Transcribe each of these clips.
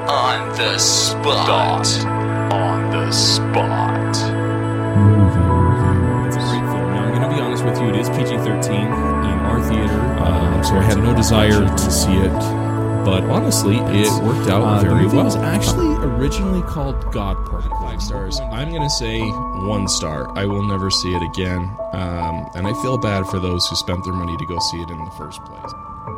On the spot. On the spot. Movie review. It's a great film. Now, I'm going to be honest with you. It is PG-13 in our theater, so I had no desire to see it. But honestly, it worked out very well. The movie was actually originally called God Party. 5 stars. I'm going to say 1 star. I will never see it again. And I feel bad for those who spent their money to go see it in the first place.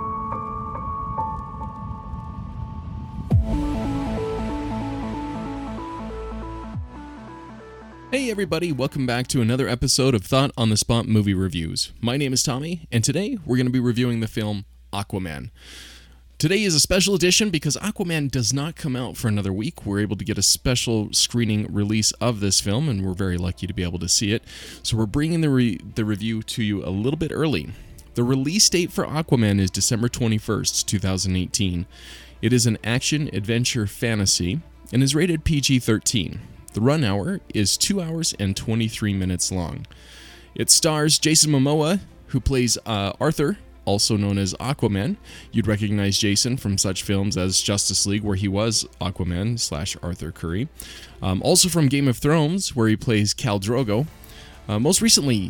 Hey everybody, welcome back to another episode of Thought on the Spot Movie Reviews. My name is Tommy, and today we're going to be reviewing the film Aquaman. Today is a special edition because Aquaman does not come out for another week. We're able to get a special screening release of this film, and we're very lucky to be able to see it. So we're bringing the review to you a little bit early. The release date for Aquaman is December 21st, 2018. It is an action-adventure fantasy and is rated PG-13. The run hour is 2 hours and 23 minutes long. It stars Jason Momoa, who plays Arthur, also known as Aquaman. You'd recognize Jason from such films as Justice League, where he was Aquaman / Arthur Curry. Also from Game of Thrones, where he plays Khal Drogo. Most recently,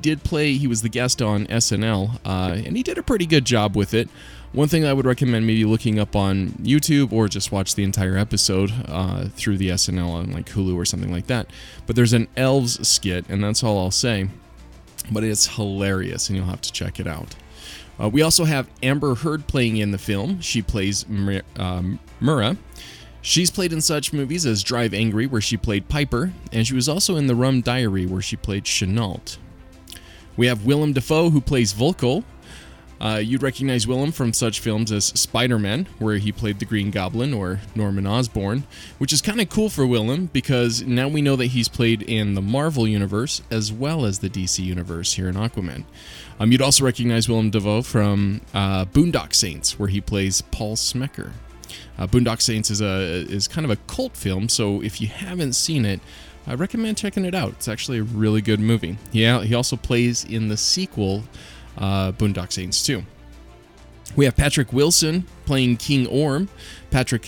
he was the guest on SNL, and he did a pretty good job with it. One thing I would recommend maybe looking up on YouTube or just watch the entire episode through the SNL on like Hulu or something like that. But there's an Elves skit, and that's all I'll say. But it's hilarious, and you'll have to check it out. We also have Amber Heard playing in the film. She plays Mera. She's played in such movies as Drive Angry, where she played Piper, and she was also in The Rum Diary, where she played Chenault. We have Willem Dafoe, who plays Vulko. You'd recognize Willem from such films as Spider-Man, where he played the Green Goblin, or Norman Osborn, which is kind of cool for Willem, because now we know that he's played in the Marvel Universe, as well as the DC Universe here in Aquaman. You'd also recognize Willem Dafoe from Boondock Saints, where he plays Paul Smecker. Boondock Saints is kind of a cult film, so if you haven't seen it, I recommend checking it out. It's actually a really good movie. Yeah, he also plays in the sequel, Boondock Saints 2. We have Patrick Wilson playing King Orm. Patrick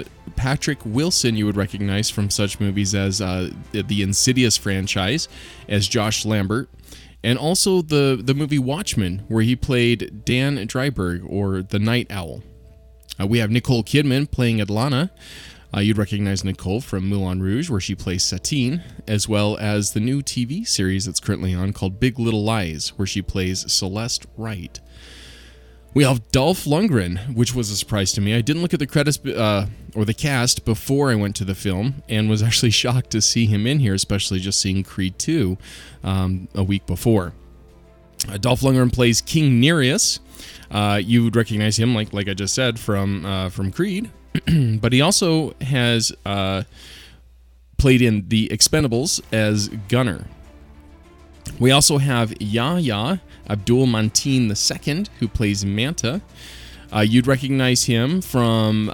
Wilson you would recognize from such movies as the Insidious franchise as Josh Lambert, and also the movie Watchmen, where he played Dan Dryberg, or the Night Owl. We have Nicole Kidman playing Adlana. You'd recognize Nicole from Moulin Rouge, where she plays Satine, as well as the new TV series that's currently on called Big Little Lies, where she plays Celeste Wright. We have Dolph Lundgren, which was a surprise to me. I didn't look at the credits or the cast before I went to the film, and was actually shocked to see him in here, especially just seeing Creed 2 a week before. Dolph Lundgren plays King Nereus. You would recognize him, like I just said, from Creed. But he also has played in The Expendables as Gunner. We also have Yahya Abdul-Mateen II, who plays Manta. You'd recognize him from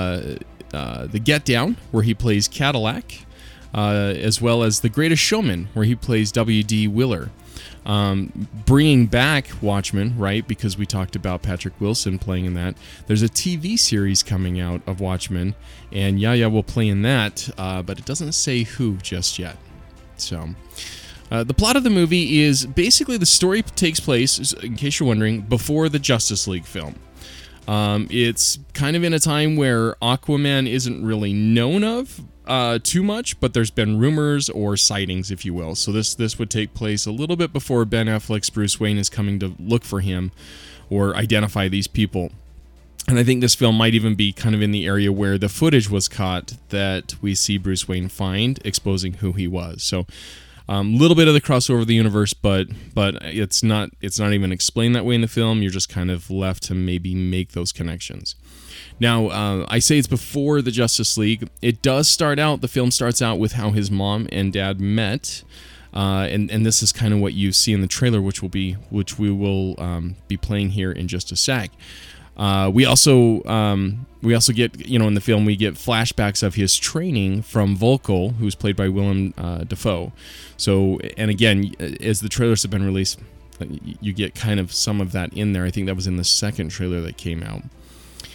The Get Down, where he plays Cadillac, as well as The Greatest Showman, where he plays W.D. Willer. Bringing back Watchmen, right, because we talked about Patrick Wilson playing in that. There's a TV series coming out of Watchmen, and Yahya will play in that, but it doesn't say who just yet. So, the plot of the movie is basically the story takes place, in case you're wondering, before the Justice League film. It's kind of in a time where Aquaman isn't really known of too much, but there's been rumors or sightings, if you will. So this would take place a little bit before Ben Affleck's Bruce Wayne is coming to look for him or identify these people. And I think this film might even be kind of in the area where the footage was caught that we see Bruce Wayne find, exposing who he was. So a little bit of the crossover of the universe, but it's not even explained that way in the film. You're just kind of left to maybe make those connections. Now, I say it's before the Justice League. It does start out, the film starts out with how his mom and dad met, and this is kind of what you see in the trailer, which we will be playing here in just a sec. We also get, in the film, we get flashbacks of his training from Vulko, who's played by Willem Dafoe. So, and again, as the trailers have been released, you get kind of some of that in there. I think that was in the second trailer that came out.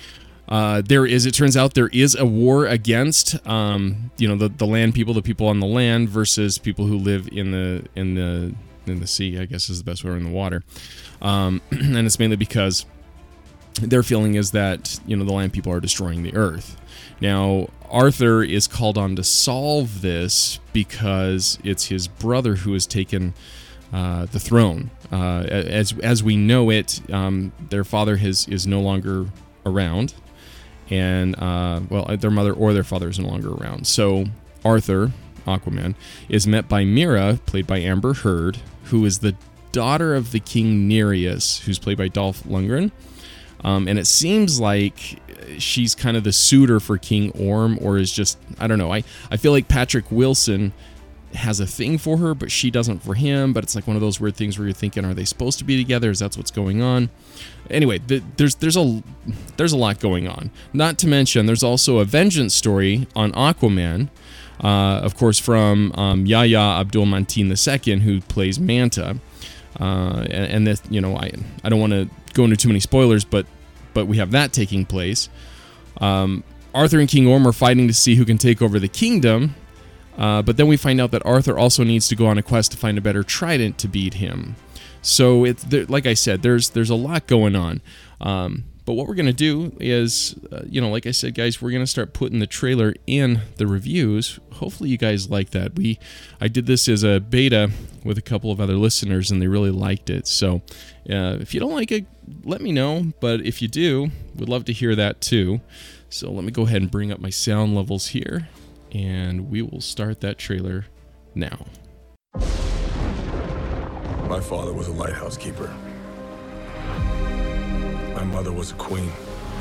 It turns out there is a war against, the land people, the people on the land versus people who live in the sea, I guess is the best way, or in the water. And it's mainly because their feeling is that, the land people are destroying the earth. Now, Arthur is called on to solve this because it's his brother who has taken the throne. As we know it, their father is no longer around. And, their mother or their father is no longer around. So Arthur, Aquaman, is met by Mera, played by Amber Heard, who is the daughter of the King Nereus, who's played by Dolph Lundgren. And it seems like she's kind of the suitor for King Orm, or is just, I don't know. I feel like Patrick Wilson has a thing for her, but she doesn't for him. But it's like one of those weird things where you're thinking, are they supposed to be together? Is that what's going on? Anyway, there's a lot going on. Not to mention, there's also a vengeance story on Aquaman, of course, from Yahya Abdul-Mateen II, who plays Manta. And this, I don't want to go into too many spoilers, but we have that taking place. Arthur and King Orm are fighting to see who can take over the kingdom. But then we find out that Arthur also needs to go on a quest to find a better trident to beat him. So like I said, there's a lot going on. But what we're going to do is, like I said, guys, we're going to start putting the trailer in the reviews. Hopefully you guys like that. I did this as a beta with a couple of other listeners, and they really liked it. So if you don't like it, let me know. But if you do, we'd love to hear that too. So let me go ahead and bring up my sound levels here, and we will start that trailer now. My father was a lighthouse keeper. My mother was a queen.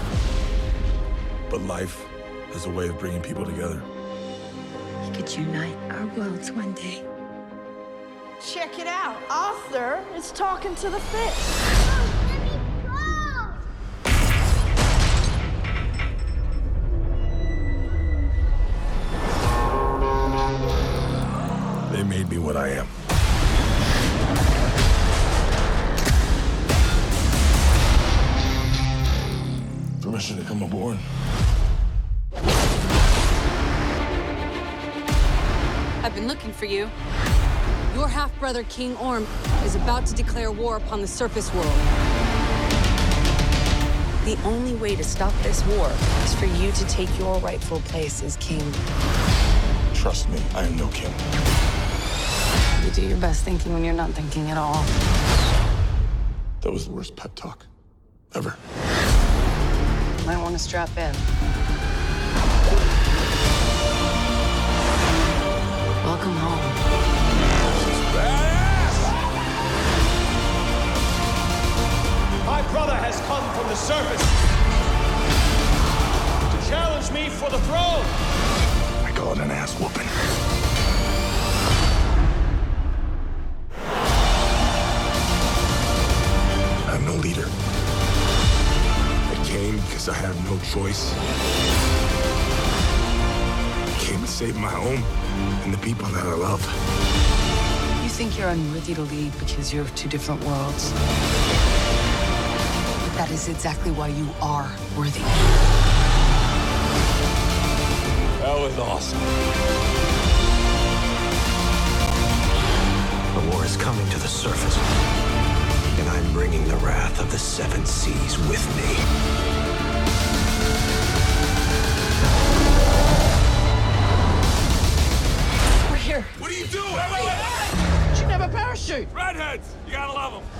But life has a way of bringing people together. We could unite our worlds one day. Check it out. Arthur is talking to the fish. They made me what I am. Permission to come aboard? I've been looking for you. Your half-brother, King Orm, is about to declare war upon the surface world. The only way to stop this war is for you to take your rightful place as king. Trust me, I am no king. You do your best thinking when you're not thinking at all. That was the worst pep talk ever. Might want to strap in. Welcome home. My brother has come from the surface to challenge me for the throne. I call it an ass whooping. I'm no leader. I came because I have no choice. I came to save my home and the people that I love. You think you're unworthy to lead because you're of two different worlds. But that is exactly why you are worthy. That was awesome. The war is coming to the surface, and I'm bringing the wrath of the seven seas with me. We're here. What are you doing? Wait. You should have a parachute. Redheads, you gotta love them.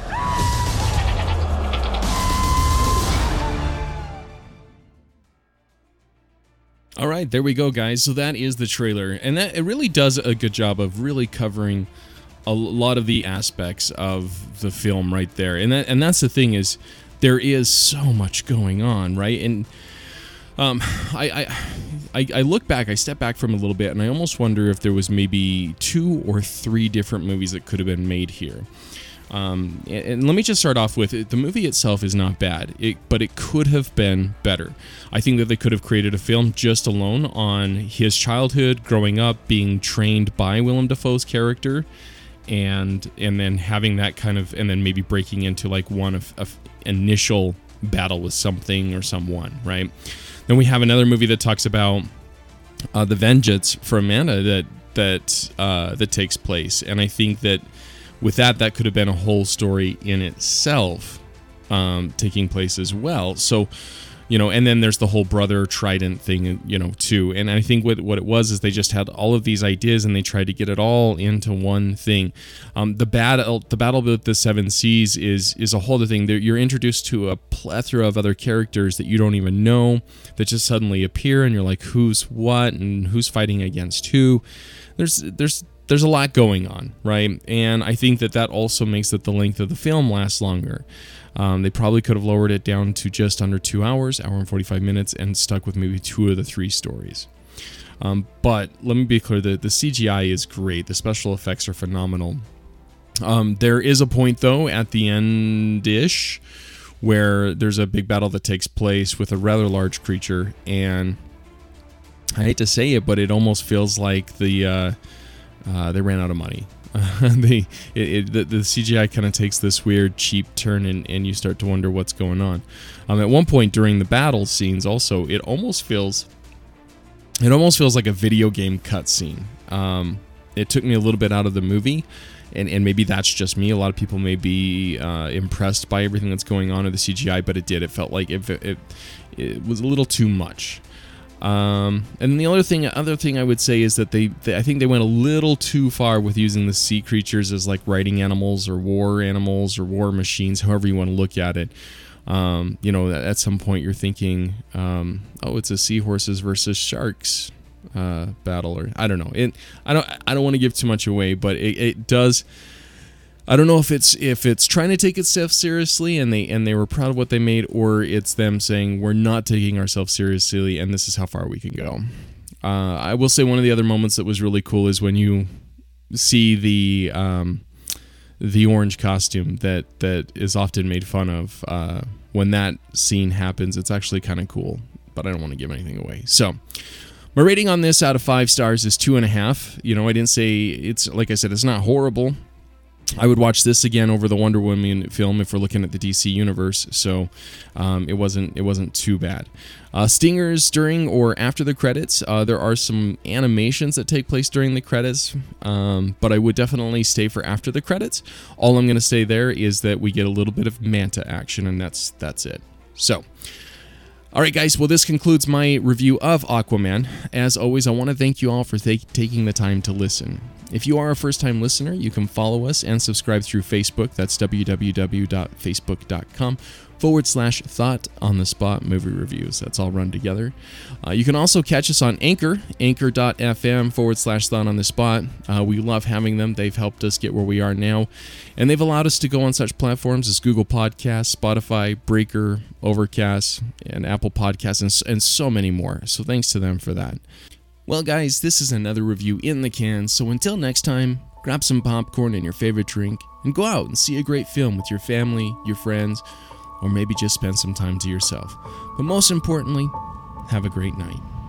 All right, there we go, guys. So that is the trailer, and that it really does a good job of really covering a lot of the aspects of the film right there. And that's the thing, is there is so much going on, right? And I look back, I step back from a little bit, and I almost wonder if there was maybe 2 or 3 different movies that could have been made here. And let me just start off with it. The movie itself is not bad, but it could have been better. I think that they could have created a film just alone on his childhood, growing up, being trained by Willem Dafoe's character, and then having that kind of, and then maybe breaking into like one of initial battle with something or someone, right? Then we have another movie that talks about the vengeance for Amanda that takes place, and I think that with that could have been a whole story in itself, taking place as well. So, and then there's the whole brother trident thing, too. And I think what it was is they just had all of these ideas and they tried to get it all into one thing. The battle with the Seven Seas is a whole other thing. You're introduced to a plethora of other characters that you don't even know that just suddenly appear, and you're like, who's what and who's fighting against who. There's a lot going on, right? And I think that also makes the length of the film last longer. They probably could have lowered it down to just under 2 hours, hour and 45 minutes, and stuck with maybe 2 of the 3 stories. But let me be clear, the CGI is great. The special effects are phenomenal. There is a point, though, at the end-ish, where there's a big battle that takes place with a rather large creature, and I hate to say it, but it almost feels like they ran out of money. The CGI kind of takes this weird cheap turn, and you start to wonder what's going on. At one point during the battle scenes, also, it almost feels like a video game cutscene. It took me a little bit out of the movie, and maybe that's just me. A lot of people may be impressed by everything that's going on in the CGI, but it did. It felt like it was a little too much. And the other thing I would say is that I think they went a little too far with using the sea creatures as like riding animals or war machines, however you want to look at it. At some point you're thinking, it's a seahorses versus sharks battle, or I don't know. I don't want to give too much away, but it does. I don't know if it's trying to take itself seriously and they were proud of what they made, or it's them saying we're not taking ourselves seriously and this is how far we can go. I will say one of the other moments that was really cool is when you see the orange costume that is often made fun of. When that scene happens, it's actually kind of cool, but I don't want to give anything away. So my rating on this out of 5 stars is 2.5. I didn't say it's, like I said, it's not horrible. I would watch this again over the Wonder Woman film if we're looking at the DC universe, so it wasn't too bad. Stingers during or after the credits. There are some animations that take place during the credits, but I would definitely stay for after the credits. All I'm going to say there is that we get a little bit of Manta action, and that's it. So, all right, guys. Well, this concludes my review of Aquaman. As always, I want to thank you all for taking the time to listen. If you are a first-time listener, you can follow us and subscribe through Facebook. That's www.facebook.com/Thought on the Spot Movie Reviews. That's all run together. You can also catch us on Anchor, anchor.fm/Thought on the Spot. We love having them. They've helped us get where we are now, and they've allowed us to go on such platforms as Google Podcasts, Spotify, Breaker, Overcast, and Apple Podcasts, and so many more. So thanks to them for that. Well, guys, this is another review in the can, so until next time, grab some popcorn and your favorite drink, and go out and see a great film with your family, your friends, or maybe just spend some time to yourself. But most importantly, have a great night.